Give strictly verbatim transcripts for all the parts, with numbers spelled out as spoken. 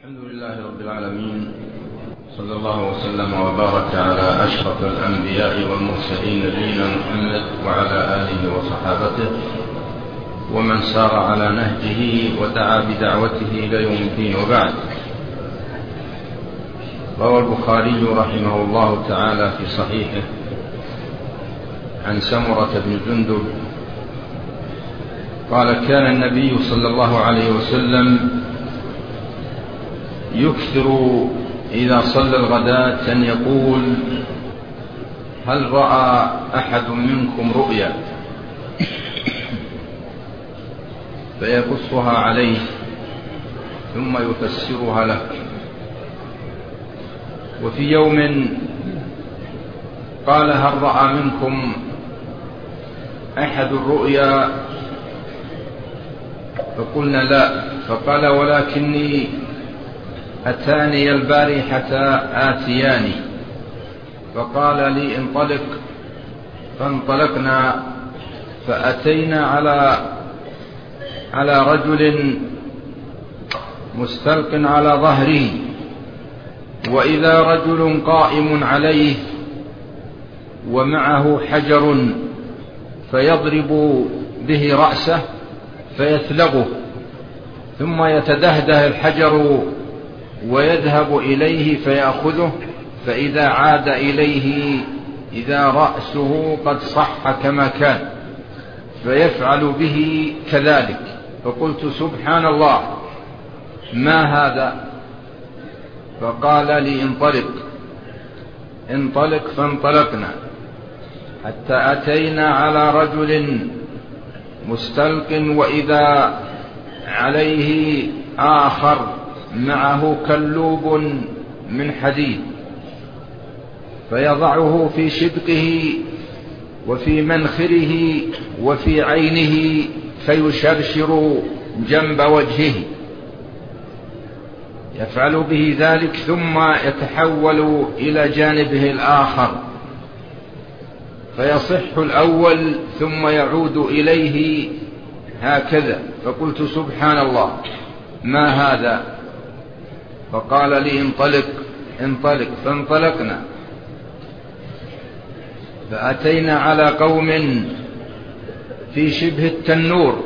الحمد لله رب العالمين، صلى الله وسلم وبارك على أشرف الأنبياء والمرسلين نبينا محمد وعلى آله وصحابته ومن سار على نهجه ودعا بدعوته إلى يوم الدين. وبعد، روى البخاري رحمه الله تعالى في صحيحه عن سمرة بن جندب قال: كان النبي صلى الله عليه وسلم يكثر إذا صلى الغداة أن يقول: هل رأى أحد منكم رؤيا؟ فيقصها عليه ثم يفسرها له. وفي يوم قال: هل رأى منكم أحد الرؤيا؟ فقلنا: لا. فقال: ولكني أتاني البارحة آتياني. فقال لي: انطلق. فانطلقنا فأتينا على على رجل مستلق على ظهره، وإذا رجل قائم عليه ومعه حجر فيضرب به رأسه فيثلغه، ثم يتدهده الحجر ويذهب إليه فيأخذه، فإذا عاد إليه إذا رأسه قد صح كما كان، فيفعل به كذلك. فقلت: سبحان الله، ما هذا؟ فقال لي: انطلق. انطلق. فانطلقنا حتى أتينا على رجل مستلق، وإذا عليه آخر معه كلوب من حديد، فيضعه في شدقه وفي منخره وفي عينه فيشرشر جنب وجهه، يفعل به ذلك ثم يتحول إلى جانبه الآخر فيصح الأول ثم يعود إليه هكذا. فقلت: سبحان الله، ما هذا؟ فقال لي: انطلق. انطلق. فانطلقنا فأتينا على قوم في شبه التنور،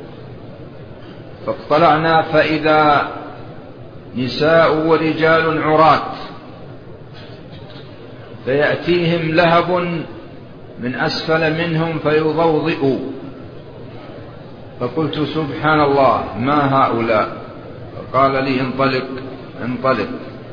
فاطلعنا فإذا نساء ورجال عراة، فيأتيهم لهب من أسفل منهم فيضوضئوا. فقلت: سبحان الله، ما هؤلاء؟ فقال لي: انطلق. انطلق.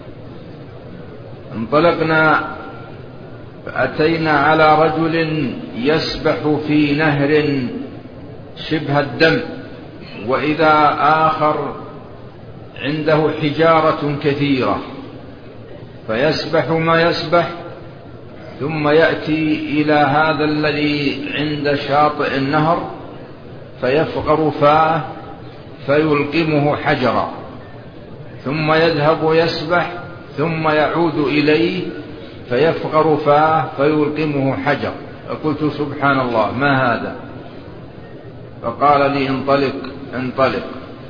انطلقنا فأتينا على رجل يسبح في نهر شبه الدم، وإذا آخر عنده حجارة كثيرة، فيسبح ما يسبح، ثم يأتي إلى هذا الذي عند شاطئ النهر فيفغر فاه فيلقمه حجرا، ثم يذهب يسبح ثم يعود إليه فيفغر فاه فيلقمه حجر. فقلت: سبحان الله، ما هذا؟ فقال لي: انطلق. انطلق.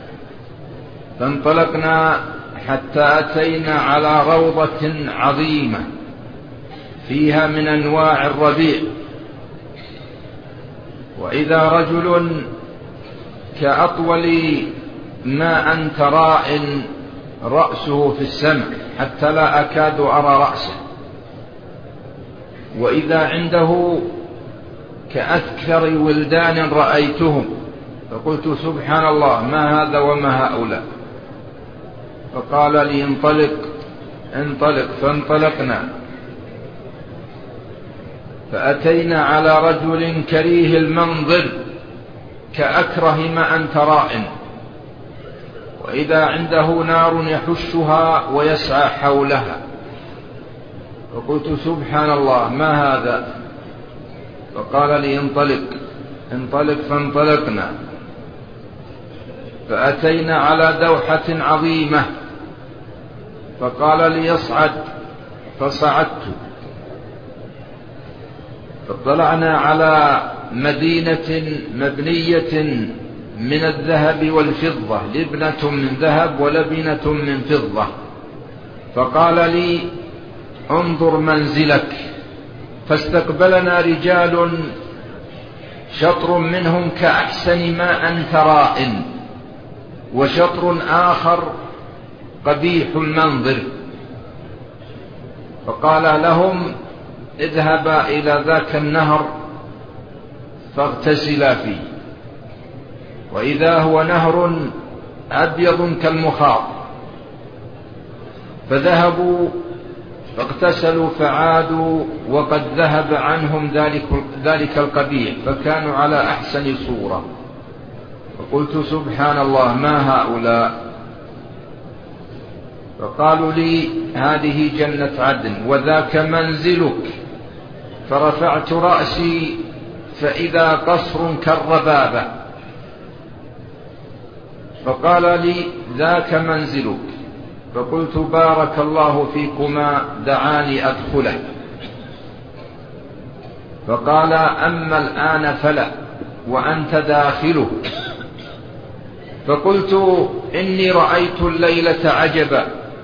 فانطلقنا حتى أتينا على روضة عظيمة فيها من أنواع الربيع، وإذا رجل كأطول ما أنت راء رأسه في السماء حتى لا أكاد أرى رأسه، وإذا عنده كأذكر ولدان رأيتهم. فقلت: سبحان الله، ما هذا وما هؤلاء؟ فقال لي: انطلق. انطلق. فانطلقنا فأتينا على رجل كريه المنظر كأكره ما أنت راء، وإذا عنده نار يحشها ويسعى حولها. فقلت: سبحان الله، ما هذا؟ فقال لي: انطلق. انطلق. فانطلقنا فأتينا على دوحة عظيمة، فقال لي: يصعد. فصعدت. فاطلعنا على مدينة مبنية من الذهب والفضة، لبنة من ذهب ولبنة من فضة. فقال لي انظر منزلك. فاستقبلنا رجال شطر منهم كأحسن ما أنت رائن، وشطر آخر قبيح المنظر. فقال لهم اذهبا إلى ذاك النهر فاغتسلا فيه، وإذا هو نهر أبيض كالمخاط. فذهبوا فاغتسلوا فعادوا وقد ذهب عنهم ذلك, ذلك القبيح، فكانوا على أحسن صورة. فقلت سبحان الله ما هؤلاء؟ فقالوا لي هذه جنة عدن وذاك منزلك. فرفعت رأسي فإذا قصر كالربابة. فقال لي ذاك منزلك. فقلت بارك الله فيكما، دعاني أدخله. فقال أما الآن فلا، وأنت داخله. فقلت إني رأيت الليلة عجبا.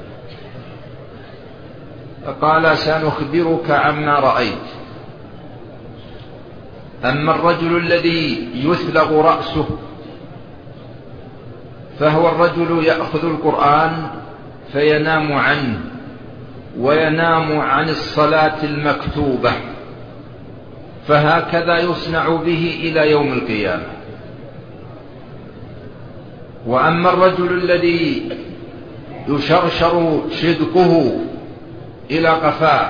فقال سنخبرك عما رأيت. أما الرجل الذي يثلغ رأسه فهو الرجل يأخذ القرآن فينام عنه، وينام عن الصلاة المكتوبة، فهكذا يصنع به إلى يوم القيامة. وأما الرجل الذي يشرشر شدقه إلى قفاه،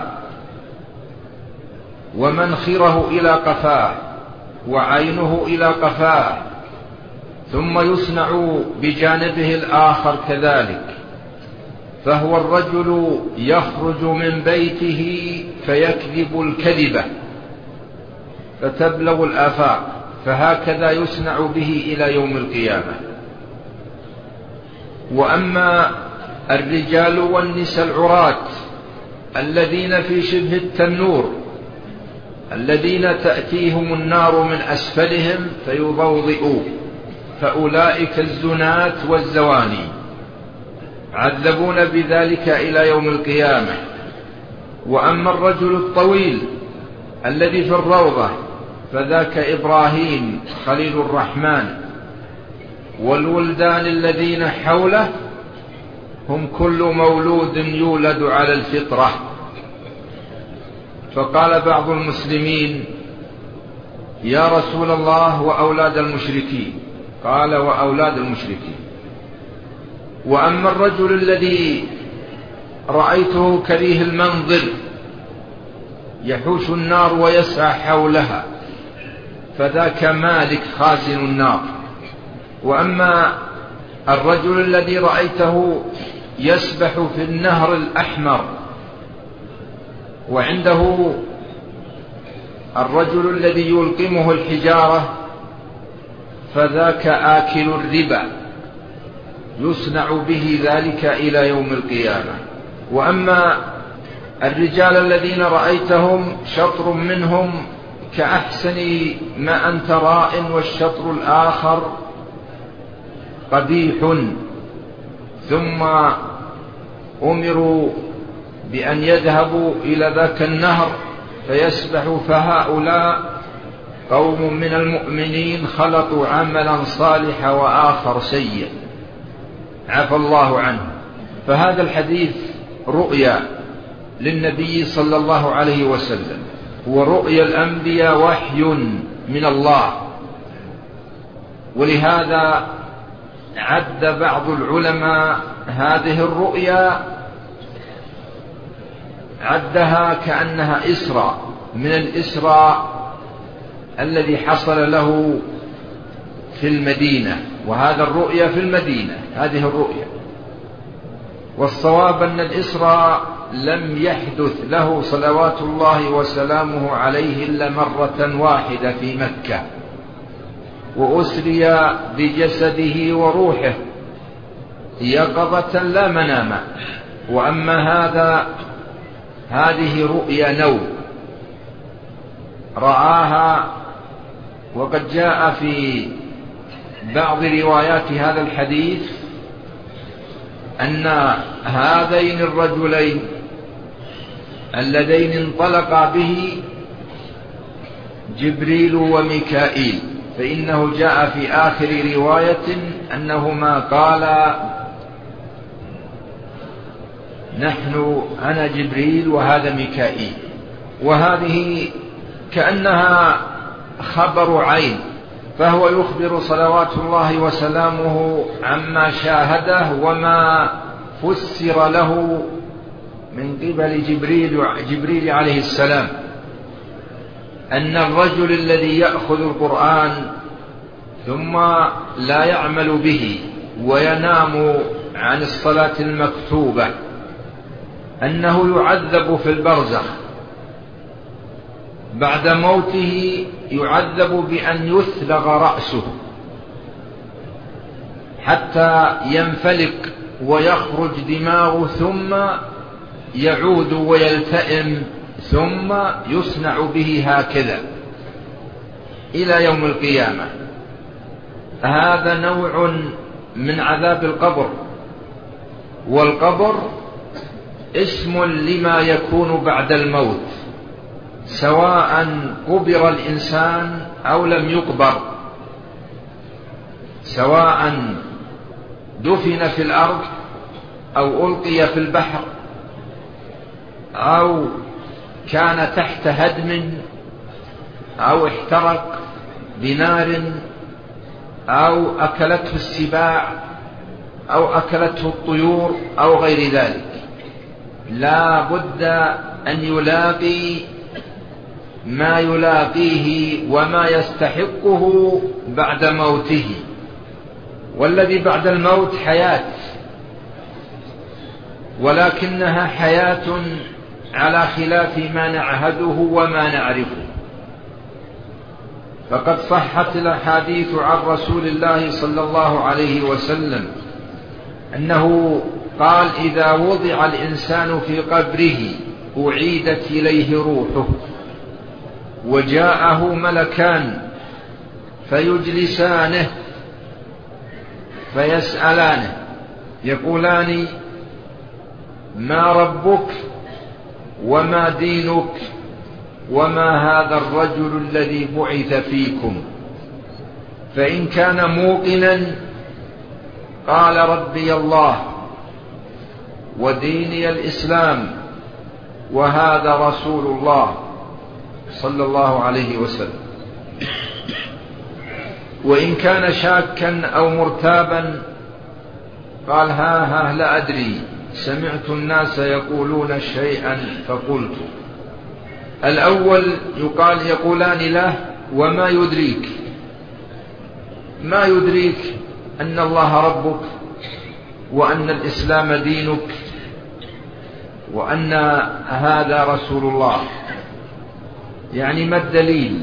ومنخره إلى قفاه، وعينه إلى قفاه، ثم يصنع بجانبه الآخر كذلك، فهو الرجل يخرج من بيته فيكذب الكذبة فتبلغ الآفاق، فهكذا يصنع به إلى يوم القيامة. وأما الرجال والنساء العراة الذين في شبه التنور، الذين تأتيهم النار من أسفلهم فيضوضئوا، فأولئك الزنات والزواني عذبون بذلك إلى يوم القيامة. وأما الرجل الطويل الذي في الروضة فذاك إبراهيم خليل الرحمن، والولدان الذين حوله هم كل مولود يولد على الفطرة. فقال بعض المسلمين يا رسول الله وأولاد المشركين؟ قال وأولاد المشركين. وأما الرجل الذي رأيته كريه المنظر يحوش النار ويسعى حولها فذاك مالك خازن النار. وأما الرجل الذي رأيته يسبح في النهر الأحمر، وعنده الرجل الذي يلقمه الحجارة فذاك آكل الربا، يصنع به ذلك إلى يوم القيامة. وأما الرجال الذين رأيتهم شطر منهم كأحسن ما أنت رائن، والشطر الآخر قبيح. ثم أمروا بأن يذهبوا إلى ذاك النهر فيسبحوا، فهؤلاء قوم من المؤمنين خلطوا عملا صالحا وآخر سيء عفى الله عنه. فهذا الحديث رؤيا للنبي صلى الله عليه وسلم، ورؤيا الأنبياء وحي من الله. ولهذا عد بعض العلماء هذه الرؤيا، عدها كأنها إسراء من الإسراء الذي حصل له في المدينة، وهذا الرؤيا في المدينة هذه الرؤيا. والصواب أن الإسراء لم يحدث له صلوات الله وسلامه عليه إلا مرة واحدة في مكة، وأسري بجسده وروحه يقظة لا مناما. وأما هذا هذه رؤيا نوم رآها، وقد جاء في بعض روايات هذا الحديث أن هذين الرجلين اللذين انطلقا به جبريل وميكائيل، فإنه جاء في آخر رواية أنهما قالا نحن أنا جبريل وهذا ميكائيل، وهذه كأنها خبر عين، فهو يخبر صلوات الله وسلامه عما شاهده وما فسر له من قبل جبريل, جبريل عليه السلام، أن الرجل الذي يأخذ القرآن ثم لا يعمل به وينام عن الصلاة المكتوبة أنه يعذب في البرزخ، بعد موته يعذب بأن يثلغ رأسه حتى ينفلق ويخرج دماغه، ثم يعود ويلتئم، ثم يصنع به هكذا إلى يوم القيامة. هذا نوع من عذاب القبر، والقبر اسم لما يكون بعد الموت، سواء قبر الإنسان أو لم يقبر، سواء دفن في الأرض أو ألقي في البحر أو كان تحت هدم أو احترق بنار أو أكلته السباع أو أكلته الطيور أو غير ذلك، لا بد أن يلاقي ما يلاقيه وما يستحقه بعد موته. والذي بعد الموت حياة، ولكنها حياة على خلاف ما نعهده وما نعرفه. فقد صحت الأحاديث عن رسول الله صلى الله عليه وسلم أنه قال إذا وضع الإنسان في قبره أعيدت إليه روحه، وجاءه ملكان فيجلسانه فيسألانه يقولان ما ربك وما دينك وما هذا الرجل الذي بعث فيكم؟ فإن كان موقنا قال ربي الله وديني الإسلام وهذا رسول الله صلى الله عليه وسلم. وإن كان شاكا أو مرتابا قال ها ها لا أدري، سمعت الناس يقولون شيئا فقلت. الأول يقال يقولان له وما يدريك، ما يدريك أن الله ربك وأن الإسلام دينك وأن هذا رسول الله، يعني ما الدليل؟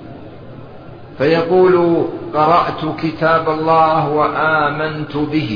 فيقول قرأت كتاب الله وآمنت به،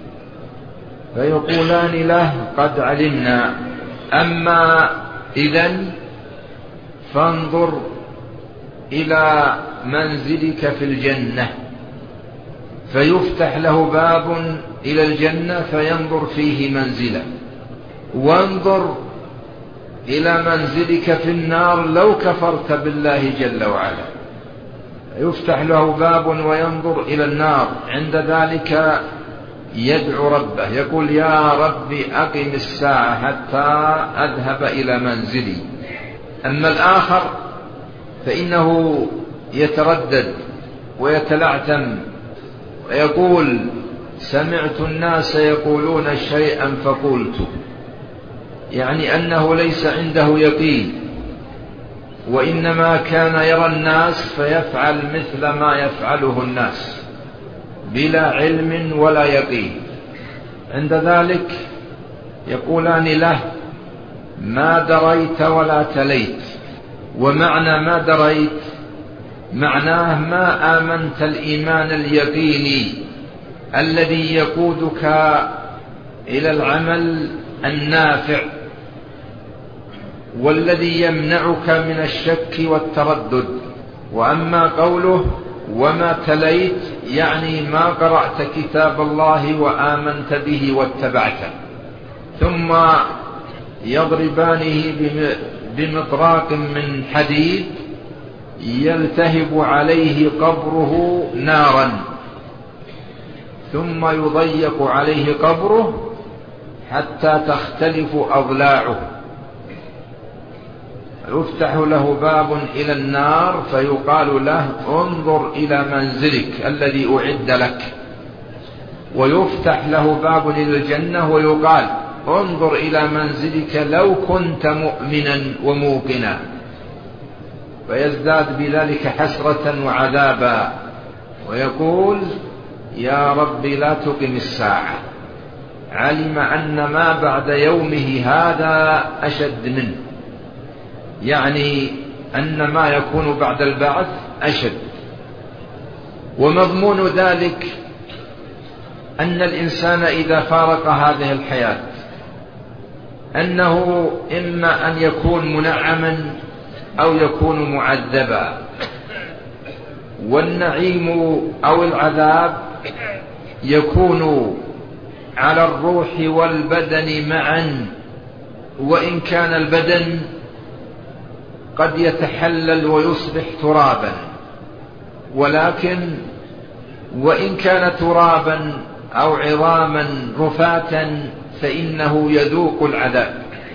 فيقولان له قد علمنا، أما إذن فانظر إلى منزلك في الجنة، فيفتح له باب إلى الجنة فينظر فيه منزله، وانظر إلى منزلك في النار لو كفرت بالله جل وعلا، يفتح له باب وينظر إلى النار، عند ذلك يدعو ربه يقول يا رب أقم الساعة حتى أذهب إلى منزلي. أما الآخر فإنه يتردد ويتلعثم ويقول سمعت الناس يقولون شيئا فقلت، يعني أنه ليس عنده يقين، وإنما كان يرى الناس فيفعل مثل ما يفعله الناس بلا علم ولا يقين. عند ذلك يقولان له ما دريت ولا تليت. ومعنى ما دريت معناه ما آمنت الإيمان اليقيني الذي يقودك إلى العمل النافع، والذي يمنعك من الشك والتردد. وأما قوله وما تليت يعني ما قرأت كتاب الله وآمنت به واتبعته. ثم يضربانه بمطراق من حديد يلتهب عليه قبره نارا، ثم يضيق عليه قبره حتى تختلف أضلاعه، يفتح له باب إلى النار فيقال له انظر إلى منزلك الذي أعد لك، ويفتح له باب إلى الجنة ويقال انظر إلى منزلك لو كنت مؤمنا وموقنا، فيزداد بذلك حسرة وعذابا ويقول يا رب لا تقم الساعة، علم أن ما بعد يومه هذا أشد منه، يعني أن ما يكون بعد البعث أشد. ومضمون ذلك أن الإنسان إذا فارق هذه الحياة أنه إما أن يكون منعما أو يكون معذبا، والنعيم أو العذاب يكون على الروح والبدن معا، وإن كان البدن قد يتحلل ويصبح ترابا، ولكن وإن كان ترابا أو عظاما رفاتا فإنه يذوق العذاب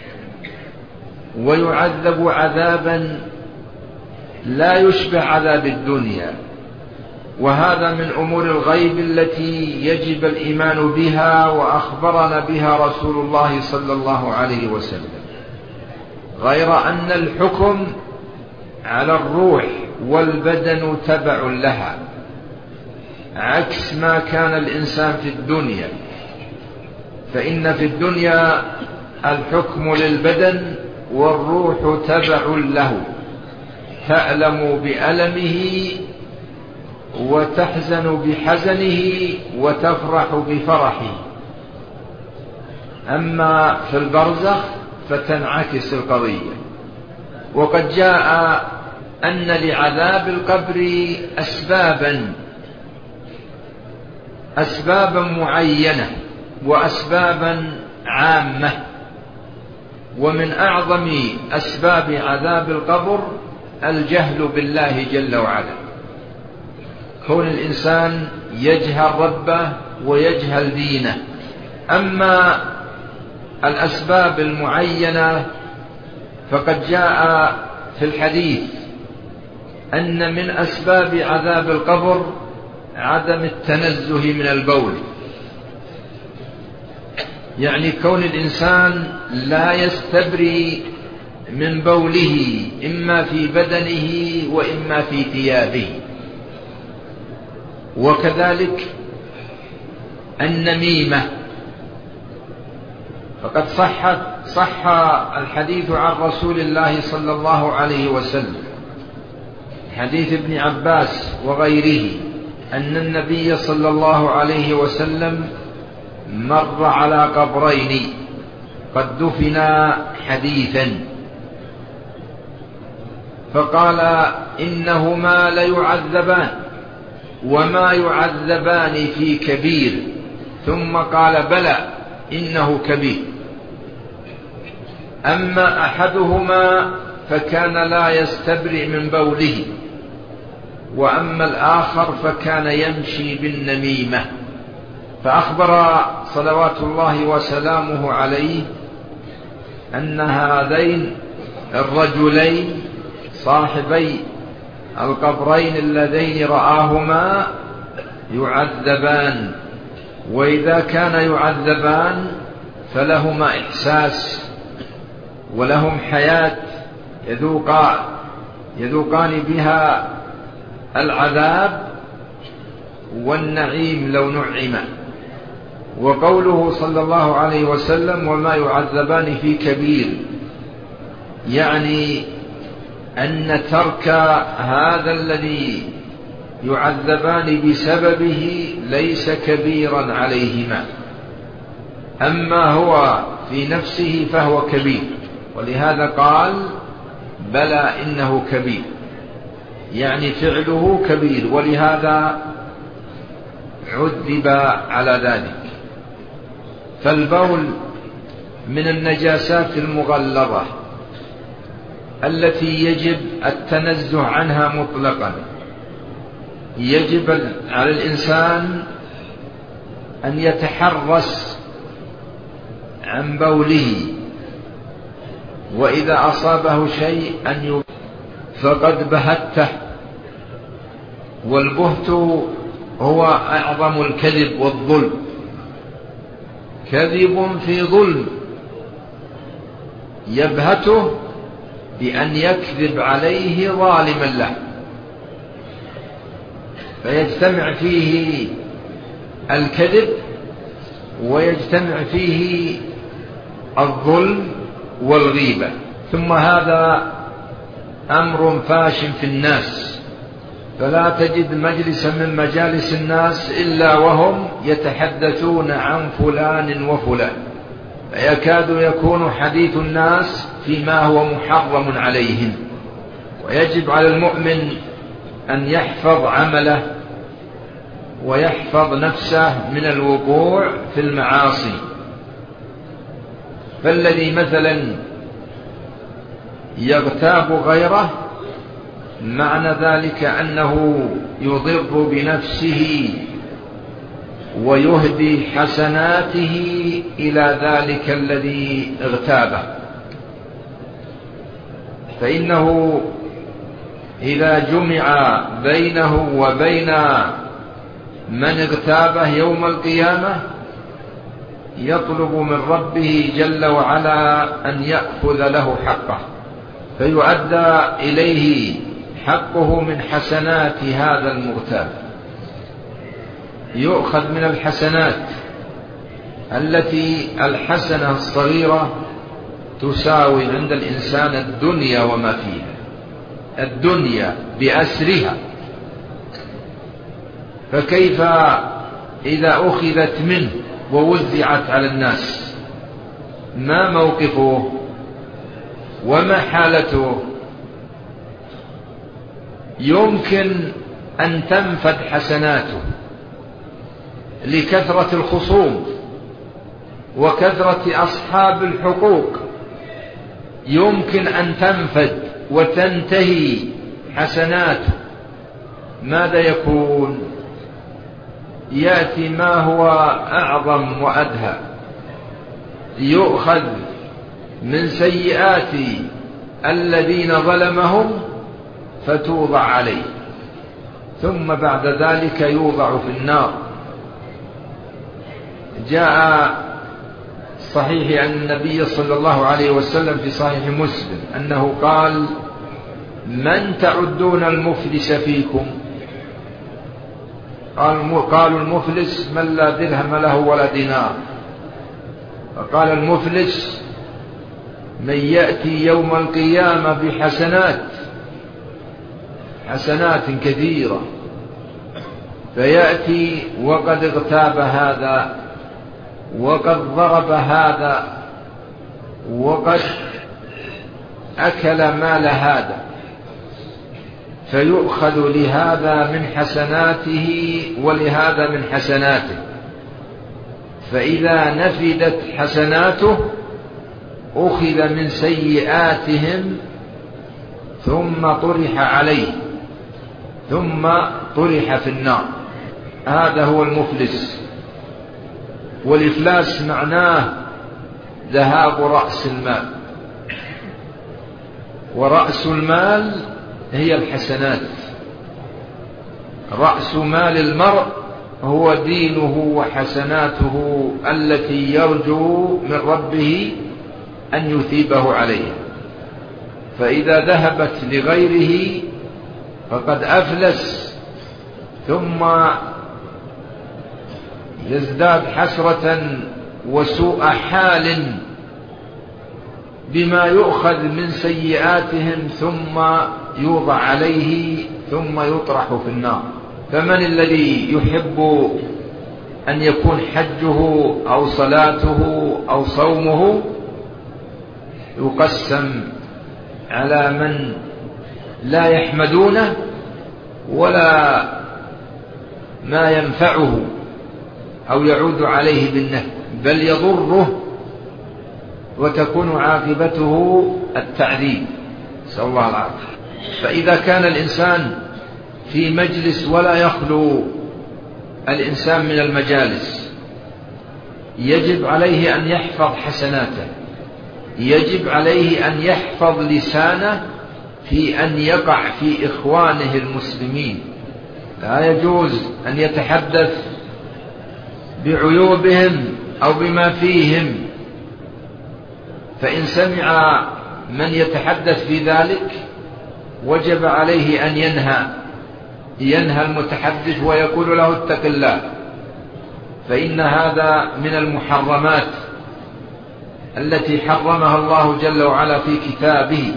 ويعذب عذابا لا يشبه عذاب الدنيا. وهذا من أمور الغيب التي يجب الإيمان بها، وأخبرنا بها رسول الله صلى الله عليه وسلم، غير أن الحكم على الروح والبدن تبع لها، عكس ما كان الإنسان في الدنيا، فإن في الدنيا الحكم للبدن والروح تبع له، تألم بألمه وتحزن بحزنه وتفرح بفرحه. أما في البرزخ فتنعكس القضية. وقد جاء أن لعذاب القبر أسبابا أسبابا معينة وأسبابا عامة، ومن أعظم أسباب عذاب القبر الجهل بالله جل وعلا، كون الإنسان يجهل ربه ويجهل دينه. أما الأسباب المعينة فقد جاء في الحديث أن من أسباب عذاب القبر عدم التنزه من البول، يعني كون الإنسان لا يستبري من بوله إما في بدنه وإما في ثيابه. وكذلك النميمة، فقد صح صح الحديث عن رسول الله صلى الله عليه وسلم، حديث ابن عباس وغيره، أن النبي صلى الله عليه وسلم مر على قبرين قد دفنا حديثا، فقال إنهما ليعذبان وما يعذبان في كبير، ثم قال بلى إنه كبير، أما أحدهما فكان لا يستبرئ من بوله، وأما الآخر فكان يمشي بالنميمة. فأخبر صلوات الله وسلامه عليه أن هذين الرجلين صاحبي القبرين اللذين رآهما يعذبان، وإذا كان يعذبان فلهما إحساس ولهم حياة يذوقان يذوقان بها العذاب والنعيم لو نعما. وقوله صلى الله عليه وسلم وما يعذبان في كبير، يعني أن ترك هذا الذي يعذبان بسببه ليس كبيرا عليهما، أما هو في نفسه فهو كبير، ولهذا قال بلى إنه كبير، يعني فعله كبير، ولهذا عذب على ذلك. فالبول من النجاسات المغلظة التي يجب التنزه عنها مطلقا. يجب على الإنسان أن يتحرس عن بوله، وإذا أصابه شيء أن يبهت فقد بهته. والبهت هو أعظم الكذب والظلم، كذب في ظلم، يبهته بأن يكذب عليه ظالما له، فيجتمع فيه الكذب ويجتمع فيه الظلم والغيبة. ثم هذا أمر فاش في الناس، فلا تجد مجلسا من مجالس الناس إلا وهم يتحدثون عن فلان وفلان، فيكاد يكون حديث الناس فيما هو محرم عليهم. ويجب على المؤمن أن يحفظ عمله ويحفظ نفسه من الوقوع في المعاصي. فالذي مثلا يغتاب غيره معنى ذلك أنه يضر بنفسه ويهدي حسناته إلى ذلك الذي اغتابه، فإنه إذا جمع بينه وبين من اغتابه يوم القيامة يطلب من ربه جل وعلا أن يأخذ له حقه، فيؤدى إليه حقه من حسنات هذا المغتاب. يؤخذ من الحسنات التي الحسنة الصغيرة تساوي عند الإنسان الدنيا وما فيها، الدنيا بأسرها. فكيف إذا أخذت منه ووزعت على الناس؟ ما موقفه وما حالته؟ يمكن أن تنفد حسناته لكثرة الخصوم وكثرة أصحاب الحقوق، يمكن أن تنفد وتنتهي حسناته. ماذا يكون؟ يأتي ما هو أعظم وأدهى، يؤخذ من سيئات الذين ظلمهم فتوضع عليه، ثم بعد ذلك يوضع في النار. جاء صحيح عن النبي صلى الله عليه وسلم في صحيح مسلم أنه قال: من تعدون المفلس فيكم؟ قالوا المفلس من لا درهم له ولا دينار. فقال المفلس من يأتي يوم القيامة بحسنات، حسنات كثيرة، فيأتي وقد اغتاب هذا وقد ضرب هذا وقد أكل مال هذا، فيؤخذ لهذا من حسناته ولهذا من حسناته، فإذا نفدت حسناته أخذ من سيئاتهم ثم طرح عليه ثم طرح في النار. هذا هو المفلس. والإفلاس معناه ذهاب رأس المال، ورأس المال هي الحسنات. رأس مال المرء هو دينه وحسناته التي يرجو من ربه أن يثيبه عليها، فإذا ذهبت لغيره فقد أفلس، ثم يزداد حسرة وسوء حال بما يؤخذ من سيئاتهم ثم يوضع عليه ثم يطرح في النار. فمن الذي يحب أن يكون حجه أو صلاته أو صومه يقسم على من لا يحمدونه ولا ما ينفعه أو يعود عليه بالنفع، بل يضره وتكون عاقبته التعذيب، نسأل الله العافية. فإذا كان الإنسان في مجلس ولا يخلو الإنسان من المجالس، يجب عليه أن يحفظ حسناته، يجب عليه أن يحفظ لسانه في أن يقع في إخوانه المسلمين. لا يجوز أن يتحدث بعيوبهم أو بما فيهم، فإن سمع من يتحدث في ذلك وجب عليه أن ينهى ينهى المتحدث ويقول له اتق الله، فإن هذا من المحرمات التي حرمها الله جل وعلا في كتابه،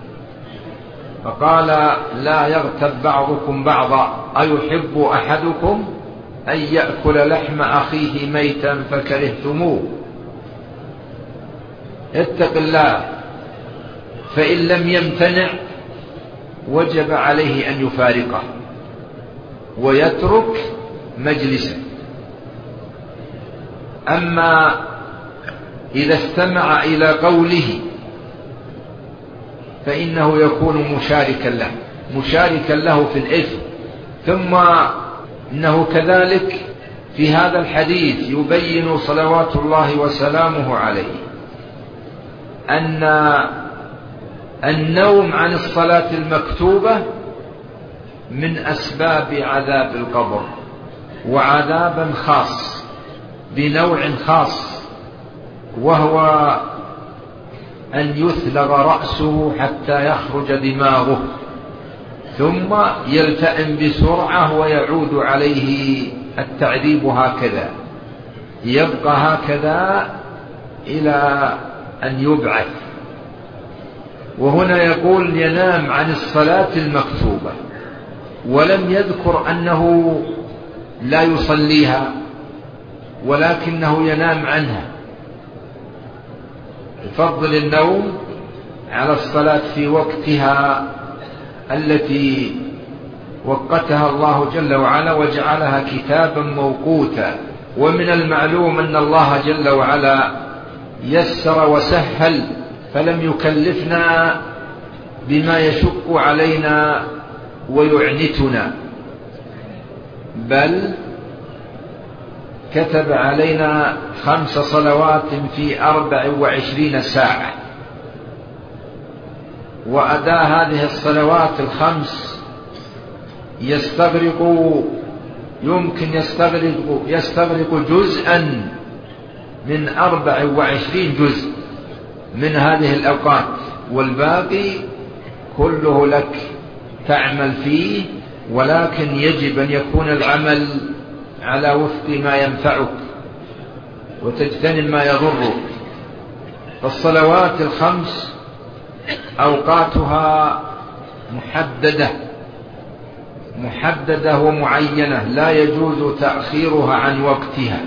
فقال لا يغتب بعضكم بعضا أيحب أحدكم أن يأكل لحم أخيه ميتا فكرهتموه. اتق الله، فإن لم يمتنع وجب عليه أن يفارقه ويترك مجلسه. أما إذا استمع إلى قوله فإنه يكون مشاركا له مشاركا له في الإثم. ثم إنه كذلك في هذا الحديث يبين صلوات الله وسلامه عليه أن النوم عن الصلاة المكتوبة من أسباب عذاب القبر، وعذابا خاص بنوع خاص، وهو أن يثلغ رأسه حتى يخرج دماغه ثم يلتئم بسرعة ويعود عليه التعذيب هكذا، يبقى هكذا إلى أن يبعث. وهنا يقول ينام عن الصلاة المكتوبة، ولم يذكر أنه لا يصليها، ولكنه ينام عنها. يفضل النوم على الصلاة في وقتها التي وقتها الله جل وعلا وجعلها كتابا موقوتا. ومن المعلوم أن الله جل وعلا يسر وسهل، فلم يكلفنا بما يشق علينا ويعنتنا، بل كتب علينا خمس صلوات في أربع وعشرين ساعة، وأداء هذه الصلوات الخمس يستغرق يمكن يستغرق يستغرق جزءا من أربع وعشرين جزء من هذه الأوقات، والباقي كله لك تعمل فيه، ولكن يجب أن يكون العمل على وفق ما ينفعك وتجتنب ما يضرك. فالصلوات الخمس أوقاتها محددة محددة ومعينة، لا يجوز تأخيرها عن وقتها.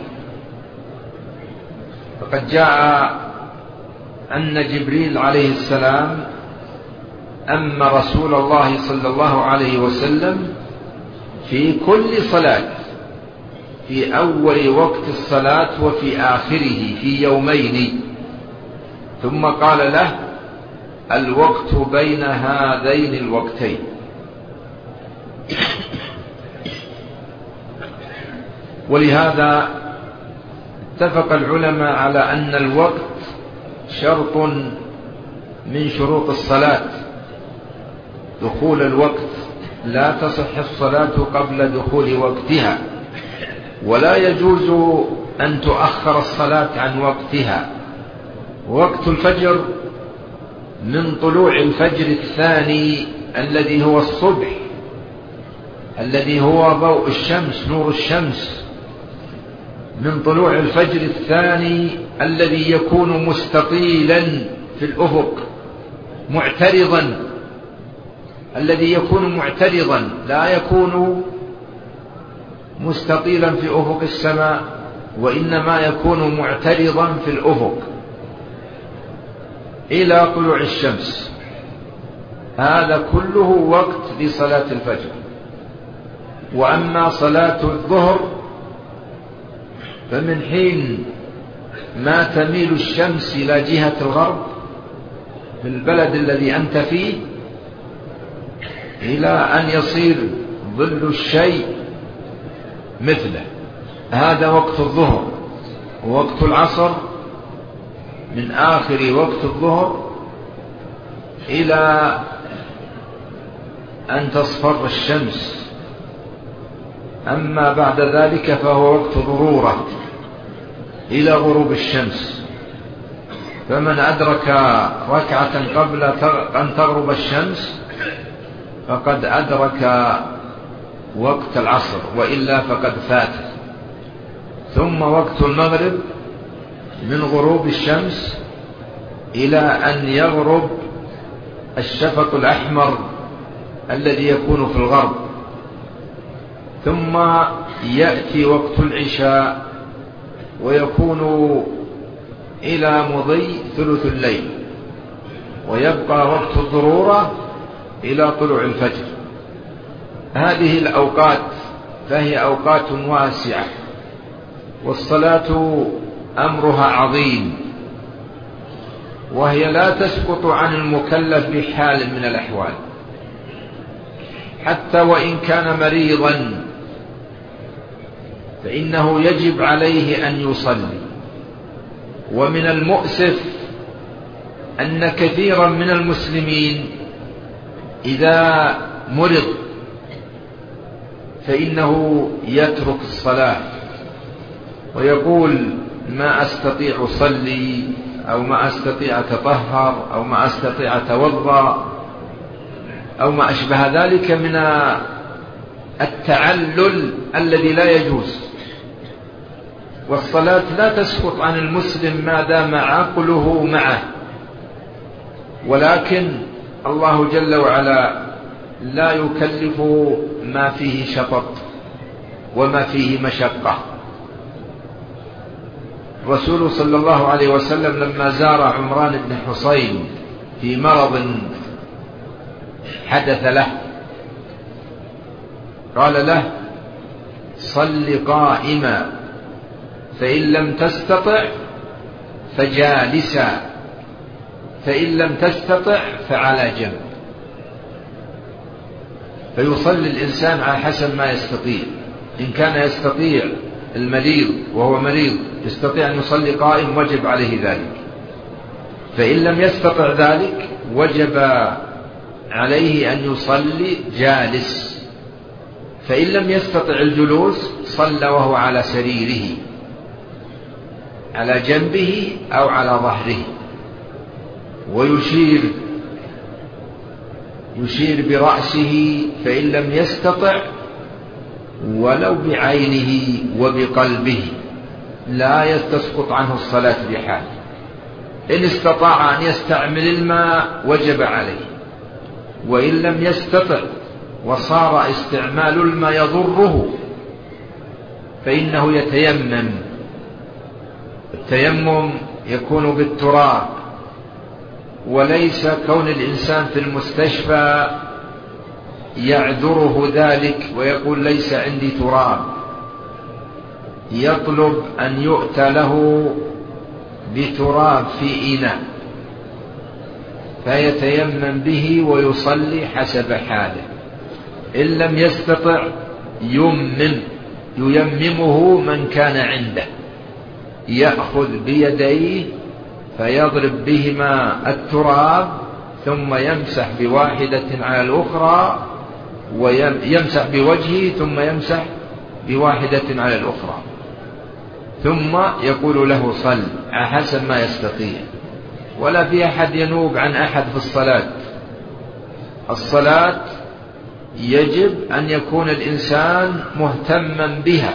فقد جاء أن جبريل عليه السلام أما رسول الله صلى الله عليه وسلم في كل صلاة، في أول وقت الصلاة وفي آخره في يومين، ثم قال له الوقت بين هذين الوقتين. ولهذا اتفق العلماء على أن الوقت شرط من شروط الصلاة، دخول الوقت، لا تصح الصلاة قبل دخول وقتها، ولا يجوز أن تؤخر الصلاة عن وقتها. وقت الفجر من طلوع الفجر الثاني الذي هو الصبح، الذي هو ضوء الشمس، نور الشمس، من طلوع الفجر الثاني الذي يكون مستطيلا في الأفق معترضا، الذي يكون معترضا لا يكون مستطيلا في أفق السماء، وإنما يكون معترضا في الأفق إلى طلوع الشمس. هذا كله وقت لصلاة الفجر. وأما صلاة الظهر فمن حين ما تميل الشمس إلى جهة الغرب في البلد الذي أنت فيه إلى أن يصير ظل الشيء مثله، هذا وقت الظهر. ووقت العصر من آخر وقت الظهر إلى أن تصفر الشمس. أما بعد ذلك فهو وقت ضرورة إلى غروب الشمس. فمن أدرك ركعة قبل أن تغرب الشمس فقد أدرك وقت العصر، وإلا فقد فات. ثم وقت المغرب من غروب الشمس إلى أن يغرب الشفق الأحمر الذي يكون في الغرب. ثم يأتي وقت العشاء ويكون إلى مضي ثلث الليل، ويبقى وقت الضرورة إلى طلوع الفجر. هذه الأوقات فهي أوقات واسعة، والصلاة أمرها عظيم، وهي لا تسقط عن المكلف بحال من الأحوال، حتى وإن كان مريضا فإنه يجب عليه أن يصلي. ومن المؤسف أن كثيرا من المسلمين إذا مرض فإنه يترك الصلاة ويقول ما أستطيع أصلي، أو ما أستطيع أتطهر، أو ما أستطيع أتوضأ، أو ما أشبه ذلك من التعلل الذي لا يجوز. والصلاة لا تسقط عن المسلم ما دام عقله معه، ولكن الله جل وعلا لا يكلف ما فيه شطط وما فيه مشقة. الرسول صلى الله عليه وسلم لما زار عمران بن حصين في مرض حدث له قال له صل قائما، فإن لم تستطع فجالسا، فإن لم تستطع فعلى جنب. فيصلي الإنسان على حسب ما يستطيع. إن كان يستطيع المريض وهو مريض يستطيع أن يصلي قائم وجب عليه ذلك، فإن لم يستطع ذلك وجب عليه أن يصلي جالس، فإن لم يستطع الجلوس صلى وهو على سريره على جنبه أو على ظهره، ويشير يشير برأسه فإن لم يستطع ولو بعينه وبقلبه، لا تسقط عنه الصلاة بحال. إن استطاع أن يستعمل الماء وجب عليه، وإن لم يستطع وصار استعمال الماء يضره فإنه يتيمم. التيمم يكون بالتراب، وليس كون الإنسان في المستشفى يعذره ذلك ويقول ليس عندي تراب، يطلب أن يؤتى له بتراب في إناء فيتيمم به ويصلي حسب حاله. إن لم يستطع يمم ييممه من كان عنده، يأخذ بيديه فيضرب بهما التراب ثم يمسح بواحدة على الأخرى، ويمسح بوجهه ثم يمسح بواحدة على الأخرى، ثم يقول له صل على حسب ما يستطيع. ولا في أحد ينوب عن أحد في الصلاة. الصلاة يجب أن يكون الإنسان مهتما بها.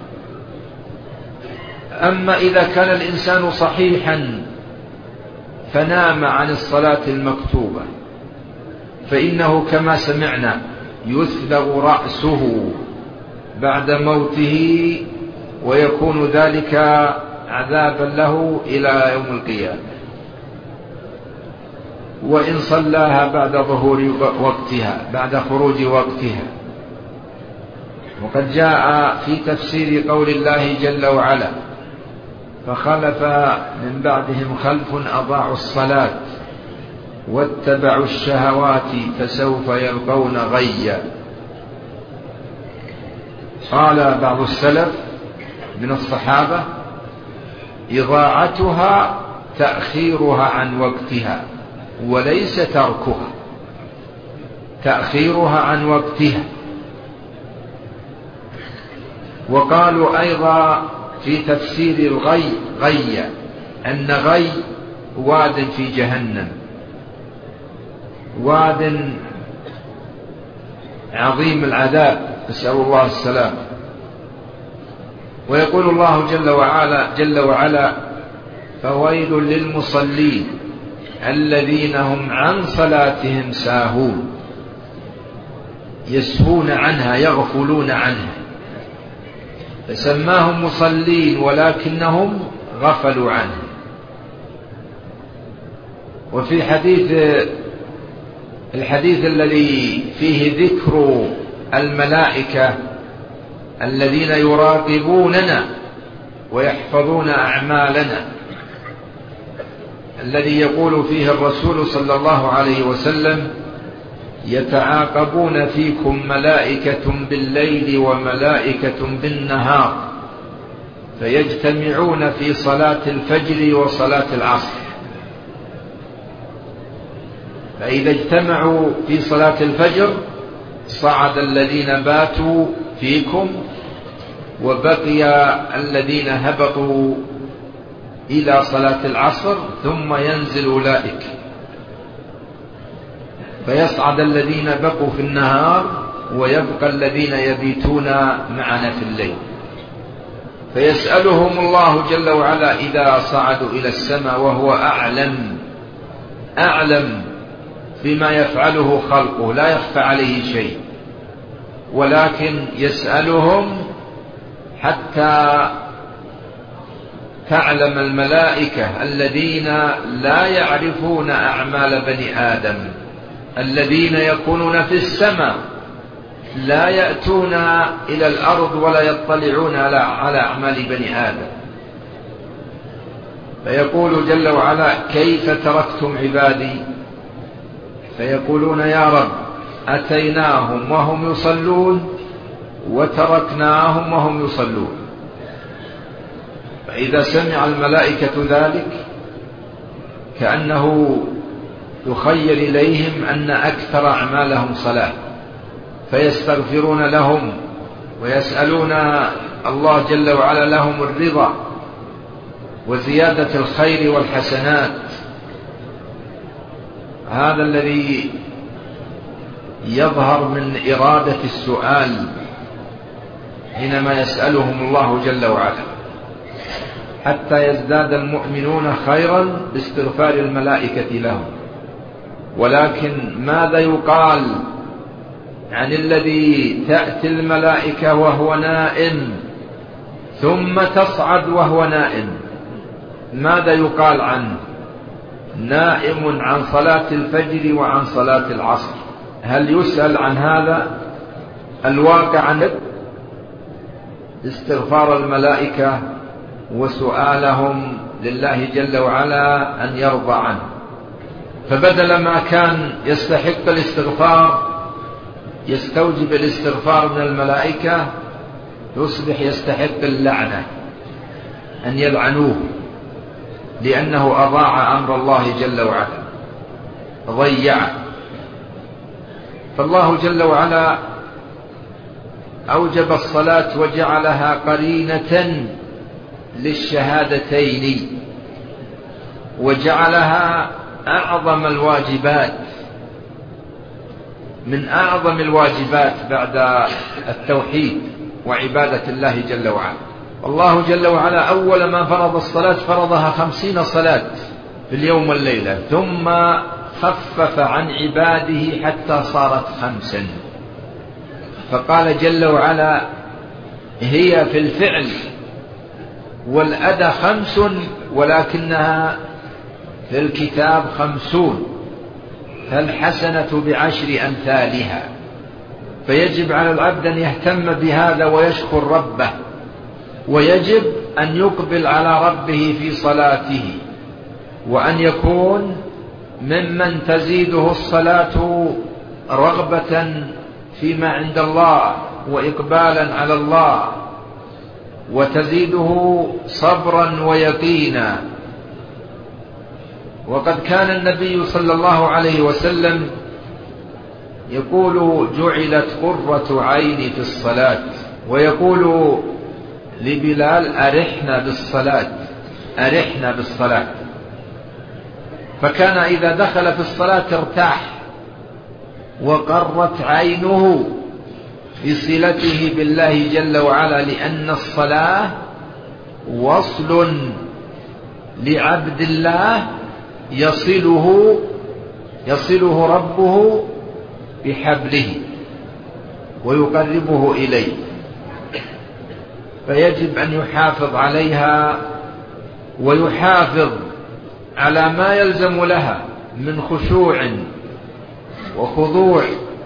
أما إذا كان الإنسان صحيحا فنام عن الصلاة المكتوبة فإنه كما سمعنا يثلغ رأسه بعد موته، ويكون ذلك عذابا له إلى يوم القيامة. وإن صلاها بعد ظهور وقتها، بعد خروج وقتها، وقد جاء في تفسير قول الله جل وعلا: فخلف من بعدهم خلف أضاعوا الصلاة واتبعوا الشهوات فسوف يلقون غيا. قال بعض السلف من الصحابة: إضاعتها تأخيرها عن وقتها وليس تركها، تأخيرها عن وقتها. وقالوا أيضا في تفسير الغي غي أن غي واد في جهنم، واد عظيم العذاب، نسأل الله السلام. ويقول الله جل وعلا جل وعلا: فويل للمصلين الذين هم عن صلاتهم ساهون. يسهون عنها، يغفلون عنها، فسماهم مصلين ولكنهم غفلوا عنها. وفي حديث الحديث الذي فيه ذكر الملائكة الذين يراقبوننا ويحفظون أعمالنا، الذي يقول فيه الرسول صلى الله عليه وسلم: يتعاقبون فيكم ملائكة بالليل وملائكة بالنهار فيجتمعون في صلاة الفجر وصلاة العصر. فإذا اجتمعوا في صلاة الفجر صعد الذين باتوا فيكم وبقي الذين هبطوا إلى صلاة العصر، ثم ينزل أولئك فيصعد الذين بقوا في النهار ويبقى الذين يبيتون معنا في الليل. فيسألهم الله جل وعلا إذا صعدوا إلى السماء، وهو أعلم أعلم بما يفعله خلقه، لا يخفى عليه شيء، ولكن يسألهم حتى تعلم الملائكة الذين لا يعرفون أعمال بني آدم، الذين يكونون في السماء لا يأتون إلى الأرض ولا يطلعون على أعمال بني آدم. فيقول جل وعلا: كيف تركتم عبادي؟ فيقولون: يا رب أتيناهم وهم يصلون وتركناهم وهم يصلون. فإذا سمع الملائكة ذلك كأنه يخيل إليهم أن أكثر أعمالهم صلاة، فيستغفرون لهم ويسألون الله جل وعلا لهم الرضا وزيادة الخير والحسنات. هذا الذي يظهر من إرادة السؤال حينما يسألهم الله جل وعلا، حتى يزداد المؤمنون خيرا باستغفار الملائكة لهم. ولكن ماذا يقال عن الذي تأتي الملائكة وهو نائم ثم تصعد وهو نائم؟ ماذا يقال عنه؟ نائم عن صلاة الفجر وعن صلاة العصر. هل يسأل عن هذا؟ الواقع عن استغفار الملائكة وسؤالهم لله جل وعلا أن يرضى عنه. فبدل ما كان يستحق الاستغفار يستوجب الاستغفار من الملائكة، يصبح يستحق اللعنة، أن يلعنوه لأنه أضاع أمر الله جل وعلا، ضيعه. فالله جل وعلا أوجب الصلاة وجعلها قرينة للشهادتين، وجعلها أعظم الواجبات، من أعظم الواجبات بعد التوحيد وعبادة الله جل وعلا. الله جل وعلا أول ما فرض الصلاة فرضها خمسين صلاة في اليوم والليلة، ثم خفف عن عباده حتى صارت خمسا. فقال جل وعلا: هي في الفعل والأدى خمس ولكنها في الكتاب خمسون، فالحسنة بعشر أمثالها. فيجب على العبد أن يهتم بهذا ويشكر ربه، ويجب أن يقبل على ربه في صلاته، وأن يكون ممن تزيده الصلاة رغبة فيما عند الله وإقبالا على الله، وتزيده صبرا ويقينا. وقد كان النبي صلى الله عليه وسلم يقول: جعلت قرة عيني في الصلاة، ويقول لبلال: أرحنا بالصلاة، أرحنا بالصلاة. فكان إذا دخل في الصلاة ارتاح وقرت عينه بصلته بالله جل وعلا، لأن الصلاة وصل لعبد الله يصله يصله ربه بحبله ويقربه إليه، فيجب أن يحافظ عليها ويحافظ على ما يلزم لها من خشوع وخضوع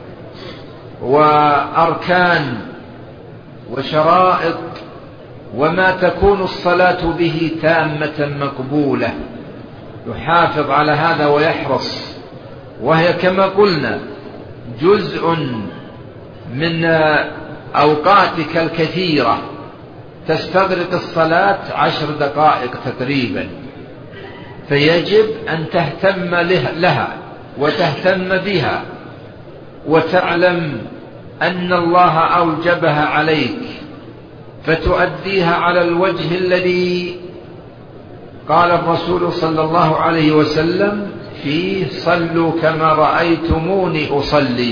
وأركان وشرائط، وما تكون الصلاة به تامة مقبولة، يحافظ على هذا ويحرص. وهي كما قلنا جزء من أوقاتك الكثيرة، تستغرق الصلاة عشر دقائق تقريبا، فيجب أن تهتم لها وتهتم بها، وتعلم أن الله أوجبها عليك، فتؤديها على الوجه الذي قال الرسول صلى الله عليه وسلم فيه: صلوا كما رأيتموني أصلي،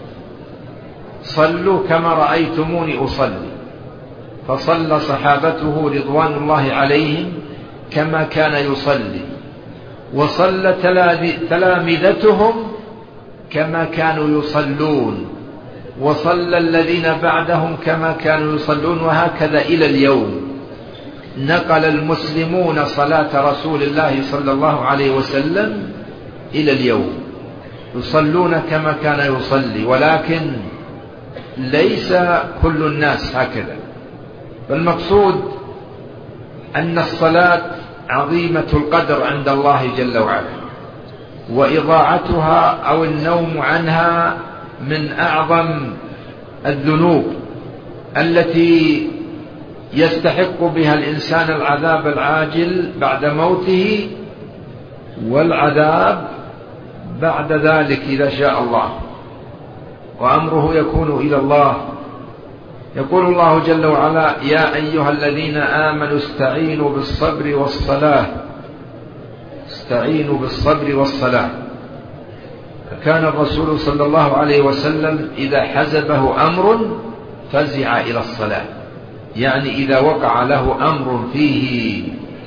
صلوا كما رأيتموني أصلي. فصلى صحابته رضوان الله عليهم كما كان يصلي، وصلى تلامذتهم كما كانوا يصلون، وصلى الذين بعدهم كما كانوا يصلون، وهكذا إلى اليوم. نقل المسلمون صلاة رسول الله صلى الله عليه وسلم إلى اليوم، يصلون كما كان يصلي، ولكن ليس كل الناس هكذا. فالمقصود أن الصلاة عظيمة القدر عند الله جل وعلا، وإضاعتها أو النوم عنها من أعظم الذنوب التي يستحق بها الإنسان العذاب العاجل بعد موته، والعذاب بعد ذلك إذا شاء الله، وأمره يكون إلى الله. يقول الله جل وعلا: يا أيها الذين آمنوا استعينوا بالصبر والصلاة، استعينوا بالصبر والصلاة. فكان الرسول صلى الله عليه وسلم إذا حزبه أمر فزع إلى الصلاة، يعني إذا وقع له أمر فيه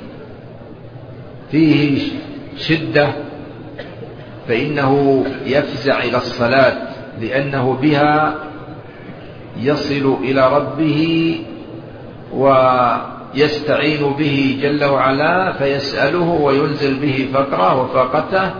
فيه شدة فإنه يفزع إلى الصلاة، لأنه بها يصل إلى ربه ويستعين به جل وعلا، فيسأله وينزل به فقره وفاقته،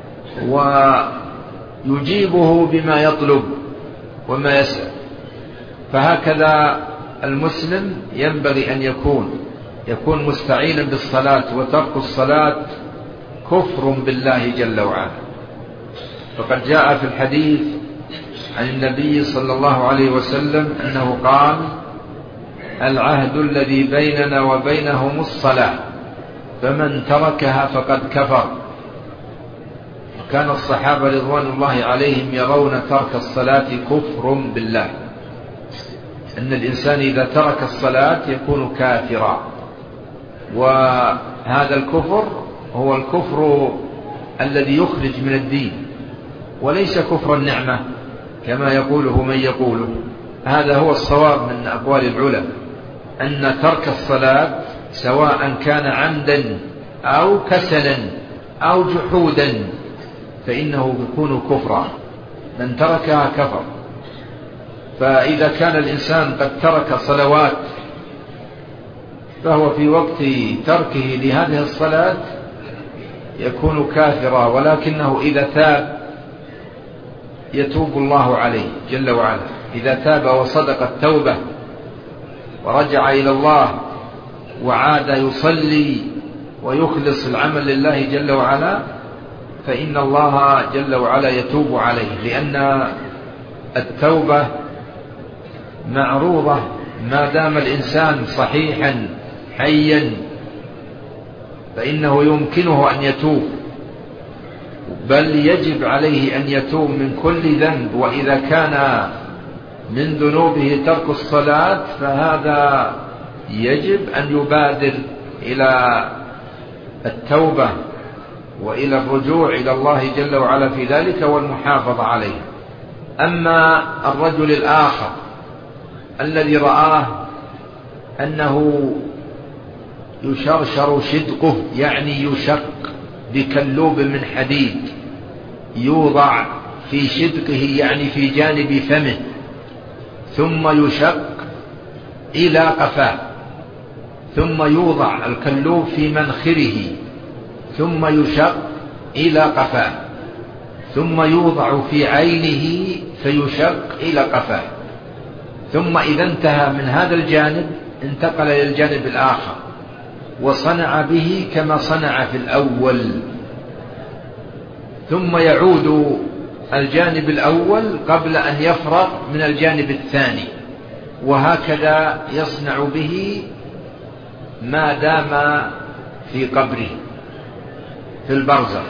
ويجيبه بما يطلب وما يسأل. فهكذا المسلم ينبغي أن يكون يكون مستعينا بالصلاة، وترك الصلاة كفر بالله جل وعلا. فقد جاء في الحديث عن النبي صلى الله عليه وسلم أنه قال: العهد الذي بيننا وبينهم الصلاة، فمن تركها فقد كفر. كان الصحابة رضوان الله عليهم يرون ترك الصلاة كفر بالله، أن الإنسان إذا ترك الصلاة يكون كافرا، وهذا الكفر هو الكفر الذي يخرج من الدين، وليس كفر النعمة كما يقوله من يقوله. هذا هو الصواب من أقوال العلماء، أن ترك الصلاة سواء كان عمدا أو كسلا أو جحودا فإنه يكون كفرا، من تركها كفر. فإذا كان الإنسان قد ترك صلوات فهو في وقت تركه لهذه الصلاة يكون كافرا، ولكنه إذا تاب يتوب الله عليه جل وعلا. إذا تاب وصدق التوبة ورجع إلى الله وعاد يصلي ويخلص العمل لله جل وعلا، فإن الله جل وعلا يتوب عليه، لأن التوبة معروضة ما دام الإنسان صحيحا حيا، فإنه يمكنه أن يتوب، بل يجب عليه أن يتوب من كل ذنب. وإذا كان من ذنوبه ترك الصلاة فهذا يجب أن يبادر إلى التوبة وإلى الرجوع إلى الله جل وعلا في ذلك والمحافظة عليه. أما الرجل الآخر الذي رآه أنه يشرشر شدقه، يعني يشق بكلوب من حديد، يوضع في شدقه يعني في جانب فمه، ثم يشق إلى قفاه، ثم يوضع الكلوب في منخره، ثم يشق إلى قفاه، ثم يوضع في عينه فيشق إلى قفاه، ثم إذا انتهى من هذا الجانب انتقل إلى الجانب الآخر وصنع به كما صنع في الأول، ثم يعود الجانب الأول قبل أن يفرغ من الجانب الثاني، وهكذا يصنع به ما دام في قبره في البرزخ.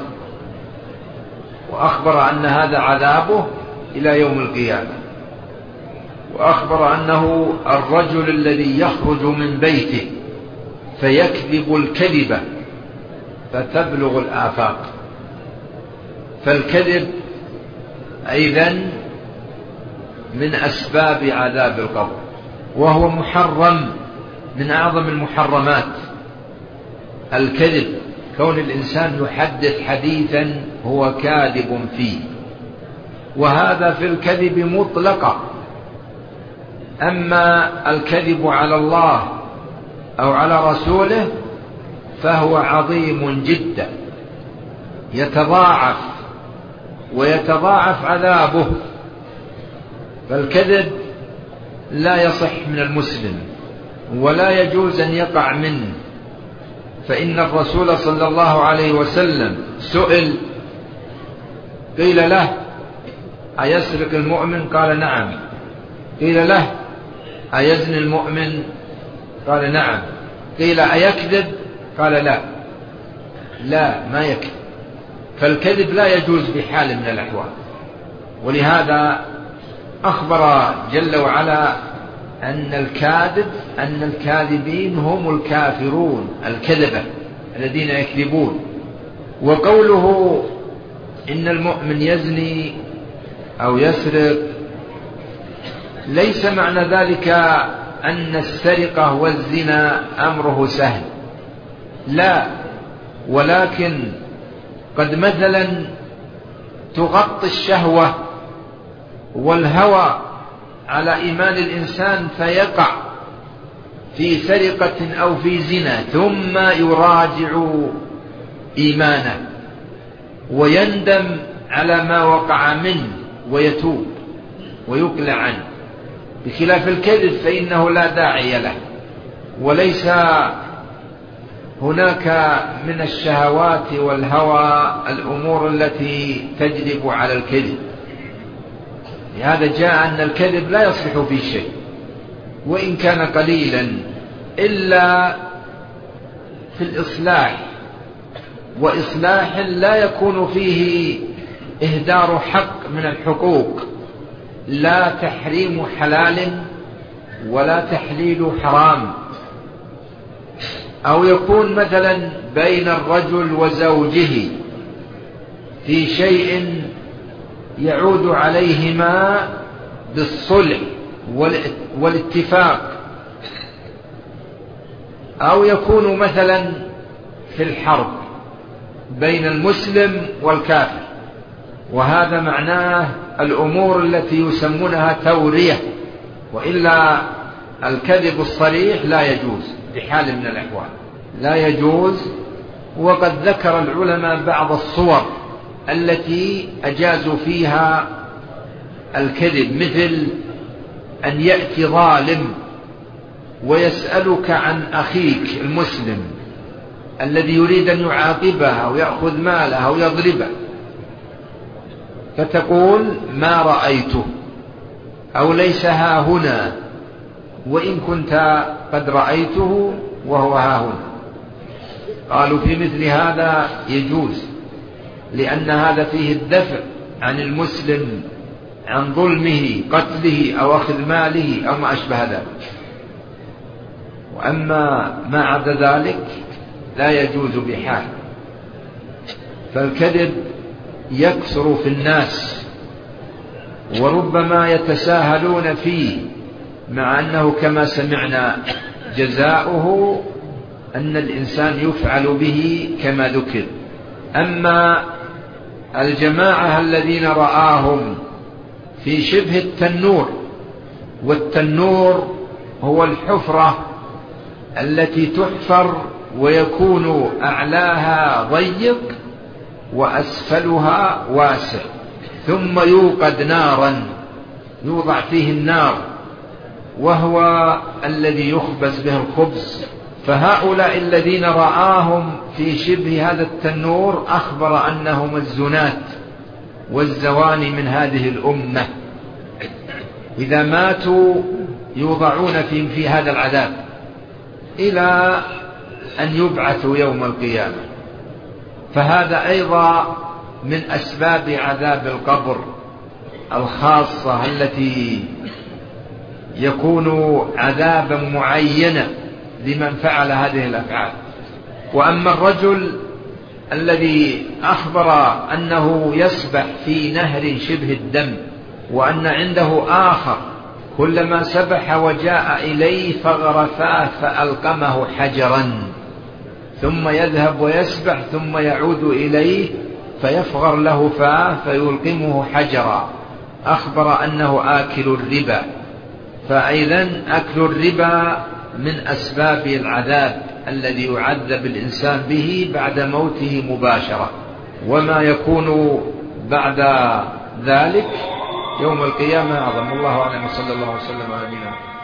وأخبر أن هذا عذابه إلى يوم القيامة. وأخبر أنه الرجل الذي يخرج من بيته فيكذب الكذبة فتبلغ الآفاق. فالكذب أيضا من أسباب عذاب القبر، وهو محرم من أعظم المحرمات الكذب، كون الإنسان يحدث حديثا هو كاذب فيه، وهذا في الكذب مطلقا. أما الكذب على الله أو على رسوله فهو عظيم جدا، يتضاعف ويتضاعف عذابه. فالكذب لا يصح من المسلم ولا يجوز أن يقع منه، فإن الرسول صلى الله عليه وسلم سئل قيل له أيسرق المؤمن؟ قال نعم. قيل له أيزني المؤمن؟ قال نعم. قيل أيكذب؟ قال لا لا ما يكذب. فالكذب لا يجوز بحال من الأحوال. ولهذا أخبر جل وعلا أن الكاذب أن الكاذبين هم الكافرون الكذبة الذين يكذبون. وقوله إن المؤمن يزني أو يسرق ليس معنى ذلك أن السرقة والزنا أمره سهل، لا، ولكن قد مثلا تغطي الشهوة والهوى على إيمان الإنسان فيقع في سرقة أو في زنا، ثم يراجع إيمانه ويندم على ما وقع منه ويتوب ويقلع عنه، بخلاف الكذب فإنه لا داعي له، وليس هناك من الشهوات والهوى الأمور التي تجلب على الكذب. لهذا جاء أن الكذب لا يصلح في شيء وإن كان قليلا إلا في الإصلاح، وإصلاح لا يكون فيه إهدار حق من الحقوق، لا تحريم حلال ولا تحليل حرام، أو يكون مثلا بين الرجل وزوجه في شيء يعود عليهما بالصلح والاتفاق، أو يكون مثلا في الحرب بين المسلم والكافر، وهذا معناه الأمور التي يسمونها تورية، وإلا الكذب الصريح لا يجوز بحال من الأحوال، لا يجوز. وقد ذكر العلماء بعض الصور التي أجازوا فيها الكذب، مثل أن يأتي ظالم ويسألك عن أخيك المسلم الذي يريد أن يعاقبه أو يأخذ ماله أو يضربه، فتقول ما رأيته أو ليس ها هنا، وإن كنت قد رأيته وهو ها هنا. قالوا في مثل هذا يجوز، لأن هذا فيه الدفع عن المسلم عن ظلمه قتله أو أخذ ماله أو ما أشبه ذلك. وأما ما عدا ذلك لا يجوز بحال. فالكذب يكثر في الناس وربما يتساهلون فيه، مع أنه كما سمعنا جزاؤه أن الإنسان يفعل به كما ذكر. أما الجماعة الذين رآهم في شبه التنور، والتنور هو الحفرة التي تحفر ويكون أعلاها ضيق وأسفلها واسع، ثم يوقد نارا يوضع فيه النار وهو الذي يخبز به الخبز. فهؤلاء الذين رآهم في شبه هذا التنور أخبر أنهم الزنات والزواني من هذه الأمة، إذا ماتوا يوضعون في, في هذا العذاب إلى أن يبعثوا يوم القيامة. فهذا أيضا من أسباب عذاب القبر الخاصة التي يكون عذابا معينا لمن فعل هذه الأفعال. وأما الرجل الذي أخبر أنه يسبح في نهر شبه الدم، وأن عنده آخر كلما سبح وجاء إليه فغرفاه فألقمه حجرا، ثم يذهب ويسبح ثم يعود إليه فيفغر له فاه فيلقمه حجرا، أخبر أنه آكل الربا. فأيضا أكل الربا من أسباب العذاب الذي يعذب الإنسان به بعد موته مباشرة، وما يكون بعد ذلك يوم القيامة أعظم. الله أعلم، صلى الله عليه وسلم على نبينا.